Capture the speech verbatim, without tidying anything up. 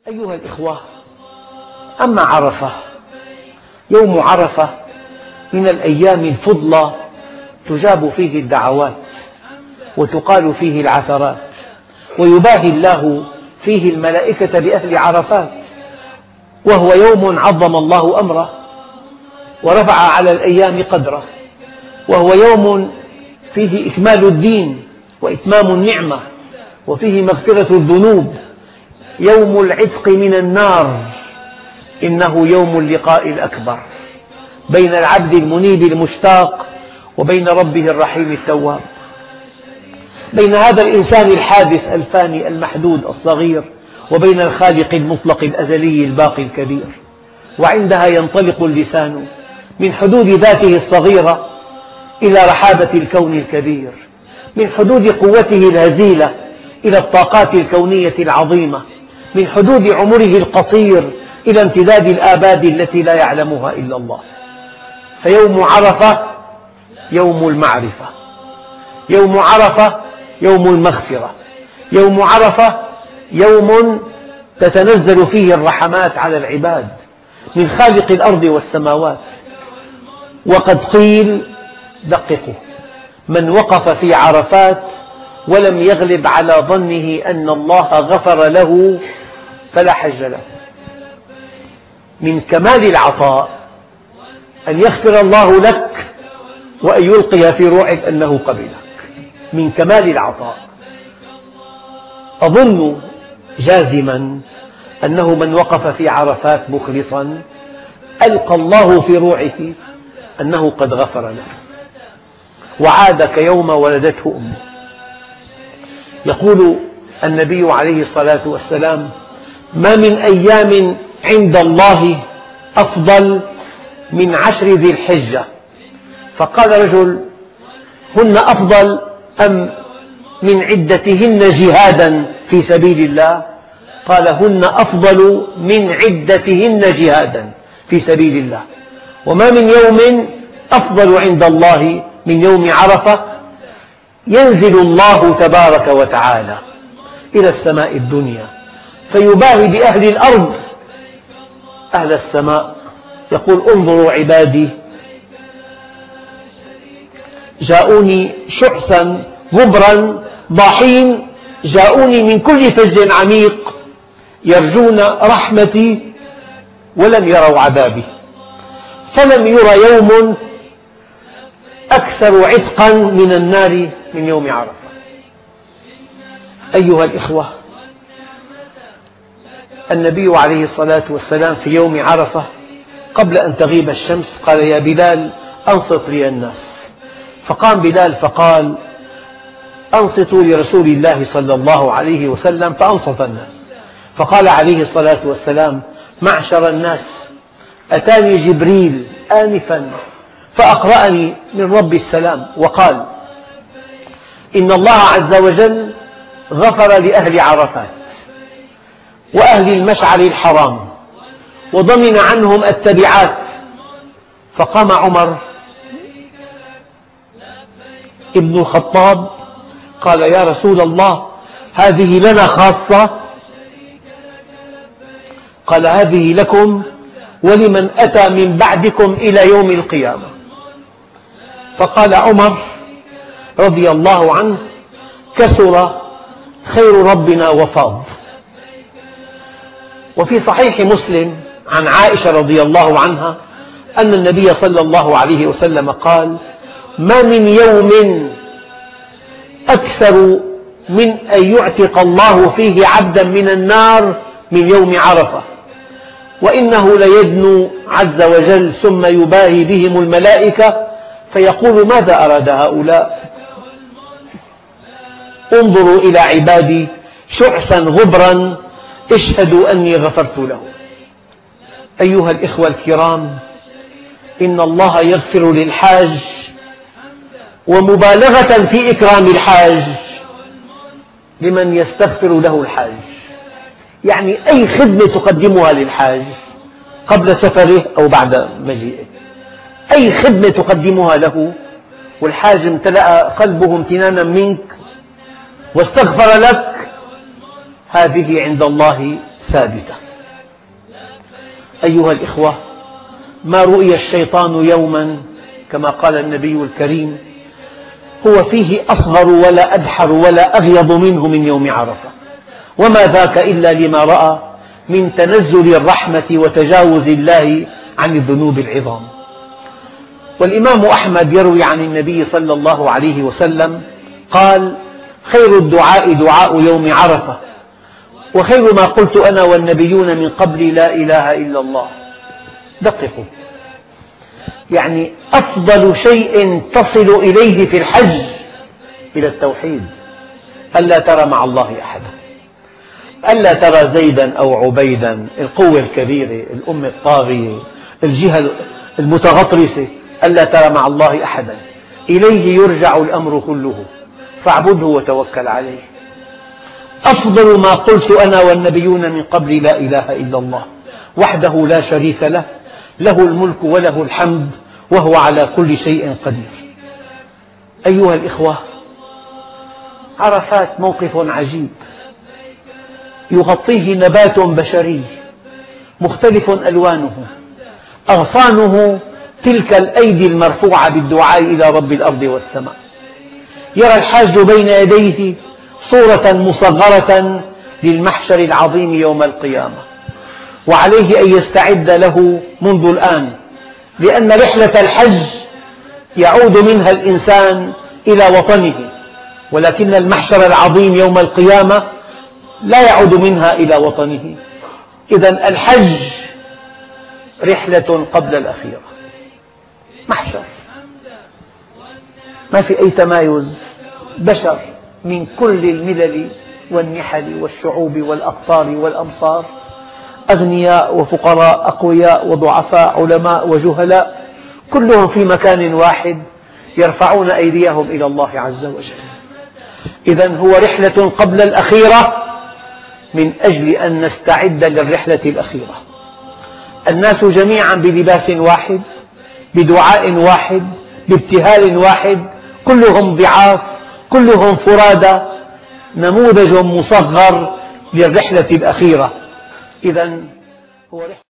أيها الإخوة، أما عرفة، يوم عرفة من الأيام الفضلى تجاب فيه الدعوات وتقال فيه العثرات، ويباهي الله فيه الملائكة بأهل عرفات، وهو يوم عظم الله أمره ورفع على الأيام قدره، وهو يوم فيه إكمال الدين وإتمام النعمة، وفيه مغفرة الذنوب، يوم العتق من النار، إنه يوم اللقاء الأكبر بين العبد المنيب المشتاق وبين ربه الرحيم التواب، بين هذا الإنسان الحادث الفاني المحدود الصغير وبين الخالق المطلق الأزلي الباقي الكبير. وعندها ينطلق اللسان من حدود ذاته الصغيرة إلى رحابة الكون الكبير، من حدود قوته الهزيلة إلى الطاقات الكونية العظيمة، من حدود عمره القصير إلى امتداد الآباد التي لا يعلمها إلا الله. فيوم عرفة يوم المعرفة، يوم عرفة يوم المغفرة، يوم عرفة يوم تتنزل فيه الرحمات على العباد من خالق الأرض والسماوات. وقد قيل، دققوا، من وقف في عرفات ولم يغلب على ظنه أن الله غفر له فلا حج له. من كمال العطاء أن يغفر الله لك وأن يلقي في روعك أنه قبلك، من كمال العطاء. أظن جازما أنه من وقف في عرفات مخلصا ألقى الله في روعه أنه قد غفر له وعاد كيوم ولدته أمه. يقول النبي عليه الصلاة والسلام: ما من أيام عند الله أفضل من عشر ذي الحجة. فقال رجل: هن أفضل أم من عدتهن جهادا في سبيل الله؟ قال: هن أفضل من عدتهن جهادا في سبيل الله. وما من يوم أفضل عند الله من يوم عرفة. ينزل الله تبارك وتعالى إلى السماء الدنيا فيباهي بأهل الأرض أهل السماء، يقول: انظروا عبادي جاءوني شحثا غبرا ضاحين، جاءوني من كل فج عميق، يرجون رحمتي ولم يروا عذابي. فلم ير يوم أكثر عتقا من النار من يوم عرفة. أيها الإخوة، النبي عليه الصلاة والسلام في يوم عرفة قبل أن تغيب الشمس قال: يا بلال أنصت لي الناس. فقام بلال فقال: أنصتوا لرسول الله صلى الله عليه وسلم، فأنصت الناس. فقال عليه الصلاة والسلام: معشر الناس، أتاني جبريل آنفا فأقرأني من رب السلام وقال: إن الله عز وجل غفر لأهل عرفات وأهل المشعر الحرام وضمن عنهم التبعات. فقام عمر ابن الخطاب قال: يا رسول الله، هذه لنا خاصة؟ قال: هذه لكم ولمن أتى من بعدكم إلى يوم القيامة. فقال عمر رضي الله عنه: كثر خير ربنا وفاض. وفي صحيح مسلم عن عائشة رضي الله عنها أن النبي صلى الله عليه وسلم قال: ما من يوم أكثر من أن يعتق الله فيه عبدا من النار من يوم عرفة، وإنه ليدنو عز وجل ثم يباهي بهم الملائكة فيقول: ماذا أراد هؤلاء؟ انظروا إلى عبادي شعثا غبرا اشهدوا أني غفرت له. أيها الإخوة الكرام، إن الله يغفر للحاج، ومبالغة في إكرام الحاج لمن يستغفر له الحاج. يعني أي خدمة تقدمها للحاج قبل سفره أو بعد مجيئه، أي خدمة تقدمها له والحاج امتلأ قلبه امتنانا منك واستغفر لك، هذه عند الله ثابتة. أيها الإخوة، ما رؤي الشيطان يوما كما قال النبي الكريم هو فيه أصغر ولا أدحر ولا أغيض منه من يوم عرفة، وما ذاك إلا لما رأى من تنزل الرحمة وتجاوز الله عن الذنوب العظام. والإمام أحمد يروي عن النبي صلى الله عليه وسلم قال: خير الدعاء دعاء يوم عرفة، وخير ما قلت أنا والنبيون من قبل لا إله إلا الله. دققوا، يعني أفضل شيء تصل إليه في الحج إلى التوحيد، ألا ترى مع الله أحدا، ألا ترى زيدا أو عبيدا، القوة الكبيرة، الأمة الطاغية، الجهة المتغطرسة، ألا ترى مع الله أحدا. إليه يرجع الأمر كله، فاعبده وتوكل عليه. أفضل ما قلت أنا والنبيون من قبل لا إله إلا الله وحده لا شريك له، له الملك وله الحمد وهو على كل شيء قدير. أيها الإخوة، عرفات موقف عجيب يغطيه نبات بشري مختلف ألوانه، أغصانه تلك الأيدي المرفوعة بالدعاء إلى رب الأرض والسماء. يرى الحاج بين يديه صورة مصغرة للمحشر العظيم يوم القيامة، وعليه أن يستعد له منذ الآن، لأن رحلة الحج يعود منها الإنسان إلى وطنه، ولكن المحشر العظيم يوم القيامة لا يعود منها إلى وطنه. إذن الحج رحلة قبل الأخيرة، محشر، ما في أي تمايز، بشر من كل الملل والنحل والشعوب والأقطار والأمصار، أغنياء وفقراء، أقوياء وضعفاء، علماء وجهلاء، كلهم في مكان واحد يرفعون أيديهم إلى الله عز وجل. إذن هو رحلة قبل الأخيرة من أجل أن نستعد للرحلة الأخيرة. الناس جميعا بلباس واحد، بدعاء واحد، بابتهال واحد، كلهم ضعاف، كلهم فرادى، نموذج مصغر للرحلة الأخيرة. إذن هو رحلة